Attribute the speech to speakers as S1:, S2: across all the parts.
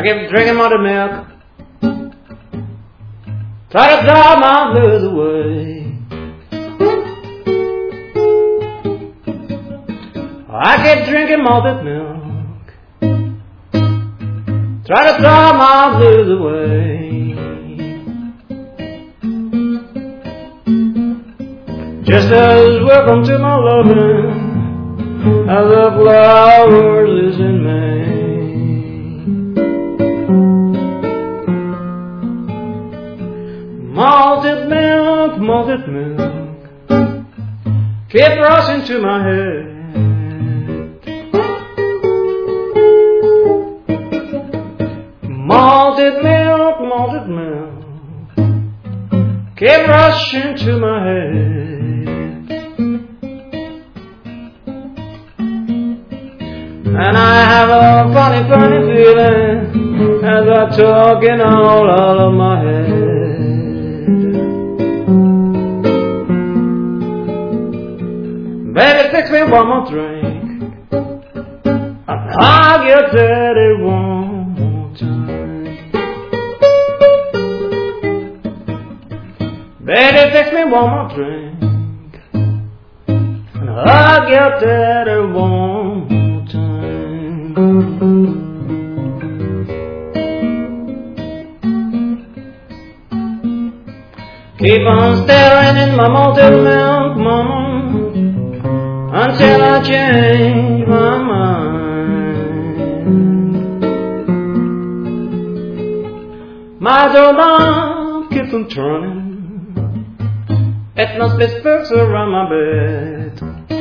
S1: I keep drinking mother milk, try to drive my blues away. I keep drinking malted milk, try to drive my blues away. Just as welcome to my loving as the flowers is in May. Malted milk, keep rushing to my head. Malted milk, keep rushing to my head. And I have a funny feeling as I talk it all out of my head. Baby, fix me one more drink, and I'll get dirty one more time. Baby, fix me one more drink, and I'll get dirty one more time. Keep on staring in my malted milk, mama, until I change my mind. My doorknob keeps on turning, it must be spooks around my bed.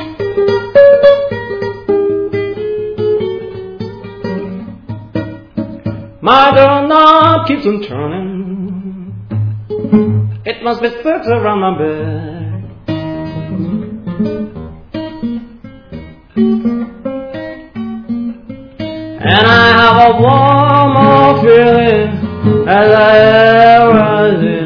S1: My doorknob keeps on turning, it must be spooks around my bed. And I have a warm feeling as I ever did.